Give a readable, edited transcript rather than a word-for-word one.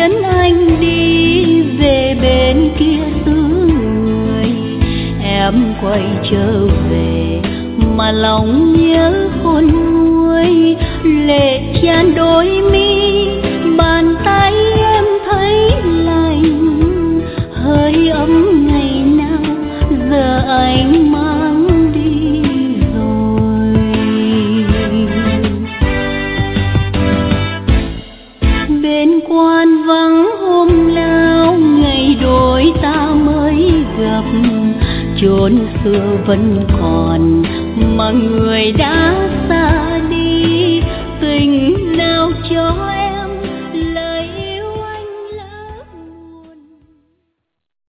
tiễn anh đi về bên kia xứ người. Em quay trở về mà lòng nhớ khôn nguôi, lệ tràn đôi mi, bàn tay em thấy lạnh. Hơi ấm ngày nào giờ anh mang đi rồi. Bên quan vắng hôm nào, ngày đôi ta mới gặp. Chốn xưa vẫn còn mà người đã xa đi, tình nào cho